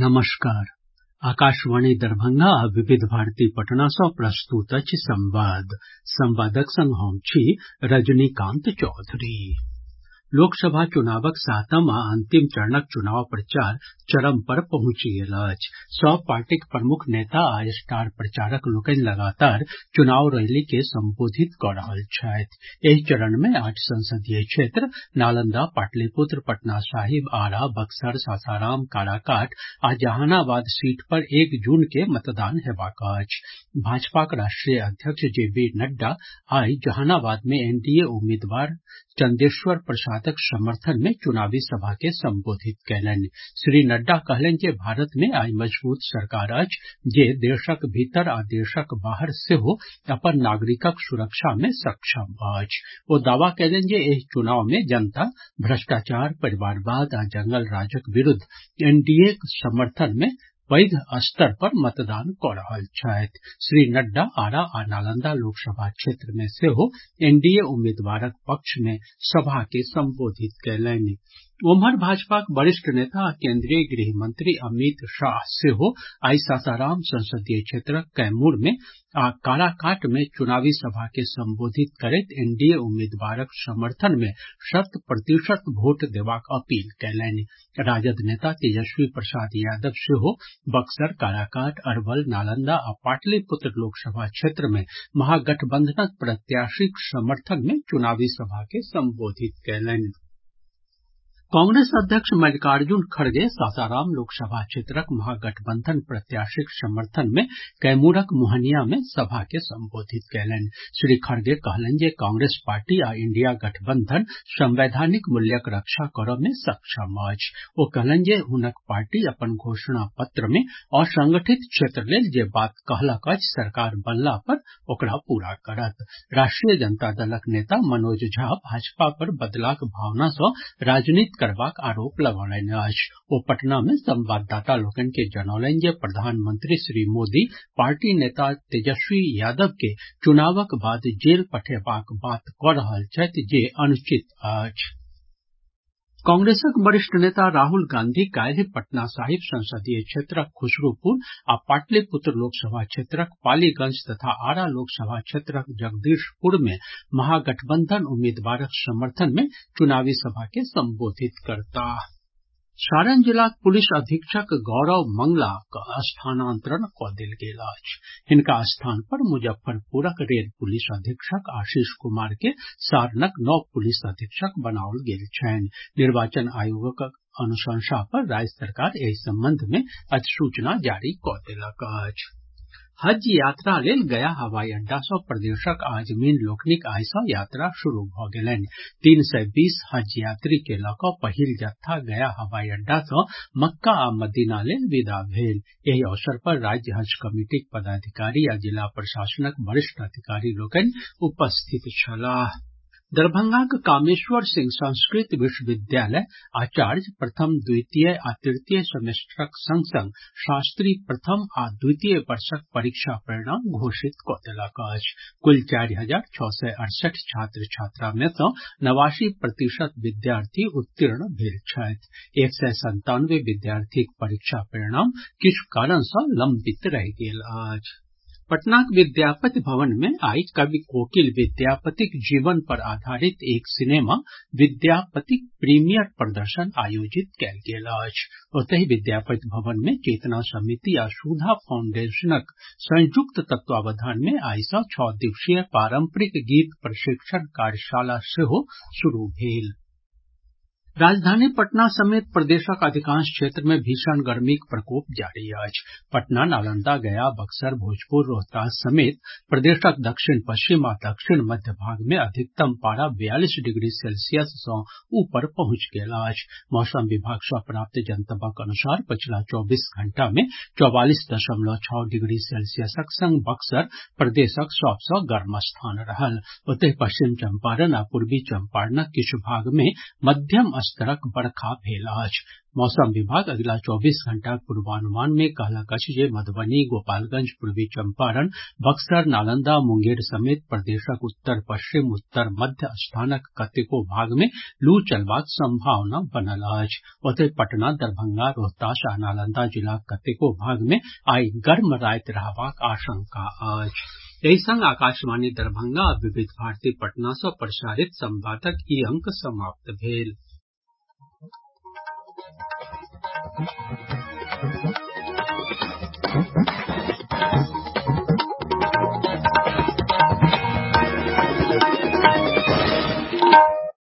नमस्कार। आकाशवाणी दरभंगा आ विविध भारती पटना सँ प्रस्तुत अछि संवाद। संवादक संग हम छी रजनीकांत चौधरी। लोकसभा चुनावक सातम आ अंतिम चरणक चुनाव प्रचार चरम पर पहुंचि गेल अछि। सभ पार्टीक प्रमुख नेता आ स्टार प्रचारक लोकनि लगातार चुनाव रैली के संबोधित कऽ रहल छथि। एहि चरण मे 8 संसदीय क्षेत्र नालंदा, पाटलिपुत्र, पटना साहिब, आरा, बक्सर, सासाराम, काराकाट आ जहानाबाद सीट पर 1 जून के मतदान हेबाक अछि। भाजपाक राष्ट्रीय अध्यक्ष जेपी नड्डा आइ जहानाबाद मे एनडीए उम्मीदवार चंदेश्वर प्रसादक समर्थन मे चुनावी सभा के संबोधित कयलनि। श्री नड्डा कहलनि जे भारत मे आइ मजबूत सरकार अछि जे देशक भीतर आ देशक बाहर सेहो अपन नागरिकक सुरक्षा मे सक्षम अछि। ओ दावा कयलनि जे एहि चुनाव मे जनता भ्रष्टाचार, परिवारवाद आ जंगल राजक विरुद्ध एनडीएक समर्थन मे पैघ स्तर पर मतदान कऽ रहल छथि। श्री नड्डा आरा आ नालंदा लोकसभा क्षेत्र मे सेहो एनडीए उम्मीदवारक पक्ष मे सभा के संबोधित कयलनि। ओम्हर भाजपाक वरिष्ठ नेता आ केन्द्रीय गृह मंत्री अमित शाह सेहो आइ सासाराम संसदीय क्षेत्रक कैमूर मे आ काराकाट मे चुनावी सभा के संबोधित करैत एनडीए उम्मीदवारक समर्थन मे 100% वोट देबाक अपील कयलनि। राजद नेता तेजस्वी प्रसाद यादव सेहो बक्सर, काराकाट, अरवल, नालंदा आ पाटलिपुत्र लोकसभा क्षेत्र मे महागठबंधनक प्रत्याशीक समर्थन मे चुनावी सभा के संबोधित कयलनि। कांग्रेस अध्यक्ष मल्लिकार्जुन खड़गे सासाराम लोकसभा क्षेत्रक महागठबंधन प्रत्याशीक समर्थन मे कैमूरक मोहनिया मे सभा के संबोधित कयलनि। श्री खड़गे कहलनि जे कांग्रेस पार्टी आ इंडिया गठबंधन संवैधानिक मूल्यक रक्षा करऽ मे सक्षम अछि। ओ कहलनि जे हुनक पार्टी अपन घोषणा पत्र मे असंगठित क्षेत्र लेल जे बात कहलक अछि सरकार बनला पर ओकरा पूरा करत। राष्ट्रीय जनता दलक नेता मनोज झा भाजपा पर बदलाक भावना सँ राजनीति करबाक आरोप लगौलनि अछि। ओ पटना मे संवाददाता लोकनि के जनौलनि जे प्रधानमंत्री श्री मोदी पार्टी नेता तेजस्वी यादव के चुनावक बाद जेल पठेबाक बात कऽ रहल छथि जे अनुचित अछि। कांग्रेसक वरिष्ठ नेता राहुल गांधी काल्हि पटना साहिब संसदीय क्षेत्रक खुसरूपुर आ पाटलिपुत्र लोकसभा क्षेत्रक पालीगंज तथा आरा लोकसभा क्षेत्रक जगदीशपुर मे महागठबंधन उम्मीदवारक समर्थन मे चुनावी सभा के संबोधित करताह। सारण जिलाक पुलिस अधीक्षक गौरव मंगलाक स्थानांतरण कऽ देल गेल अछि। हिनका स्थान पर मुजफ्फरपुरक रेल पुलिस अधीक्षक आशीष कुमार के सारणक नव पुलिस अधीक्षक बनाओल गेल छनि। निर्वाचन आयोगक अनुशंसा पर राज्य सरकार एहि संबंध मे अधिसूचना जारी कऽ देलक अछि। हज यात्रा लेल गया हवाई अड्डा सँ प्रदेशक आजमीन लोकनिक आइ सँ यात्रा शुरू भऽ गेलनि। 320 हज यात्री के लऽ कऽ पहिल जत्था गया हवाई अड्डा सँ मक्का आ मदीना लेल विदा भेल। एहि अवसर पर राज्य हज कमिटीक पदाधिकारी आ जिला प्रशासनक वरिष्ठ अधिकारी लोकनि उपस्थित छलाह। दरभंगाक कामेश्वर सिंह संस्कृत विश्वविद्यालय आचार्य प्रथम, द्वितीय आ तृतीय सेमेस्टरक संग संग शास्त्री प्रथम आ द्वितीय वर्षक परीक्षा परिणाम घोषित कऽ देलक अछि। कुल 4,668 छात्र छात्रा मे सँ 89% विद्यार्थी उत्तीर्ण भेल छथि। 197 विद्यार्थीक परीक्षा परिणाम किछु कारण सँ लंबित रहि गेल अछि। पटनाक विद्यापति भवन मे आइ कवि कोकिल विद्यापतिक जीवन पर आधारित एक सिनेमा विद्यापतिक प्रीमियर प्रदर्शन आयोजित कयल गेल अछि। ओतहि विद्यापति भवन मे चेतना समिति आ सुधा फाउंडेशनक संयुक्त तत्वावधान मे आइ सँ 6 दिवसीय पारंपरिक गीत प्रशिक्षण कार्यशाला सेहो शुरू भेल। राजधानी पटना समेत प्रदेशक अधिकांश क्षेत्र में भीषण गर्मीक प्रकोप जारी अछि। पटना, नालंदा, गया, बक्सर, भोजपुर, रोहतास समेत प्रदेशक दक्षिण पश्चिम आ दक्षिण मध्य भाग में अधिकतम पारा 42 डिग्री सेल्सियस सँ ऊपर पहुंचि गेल अछि। मौसम विभाग सँ प्राप्त जनतबक अनुसार पछिला 24 घंटा मे 44.6 डिग्री सेल्सियसक संग बक्सर प्रदेशक सभ सँ गर्म स्थान रहल। ओतहि पश्चिम चंपारण आ पूर्वी चंपारणक किछु भाग मे मध्यम स्तरक बरखा भेल अछि। मौसम विभाग अगिला 24 घंटाक पूर्वानुमान मे कहलक अछि जे मधुबनी, गोपालगंज, पूर्वी चंपारण, बक्सर, नालंदा, मुंगेर समेत प्रदेशक उत्तर पश्चिम, उत्तर मध्य स्थानक कतेको भाग मे लू चलबाक संभावना बनल अछि। ओतहि पटना, दरभंगा, रोहतास आ नालंदा जिलाक कतेको भाग मे आइ गर्म राति रहबाक आशंका अछि। एहि संग आकाशवाणी दरभंगा आ विविध भारती पटना सँ प्रसारित संवादक ई अंक समाप्त भेल।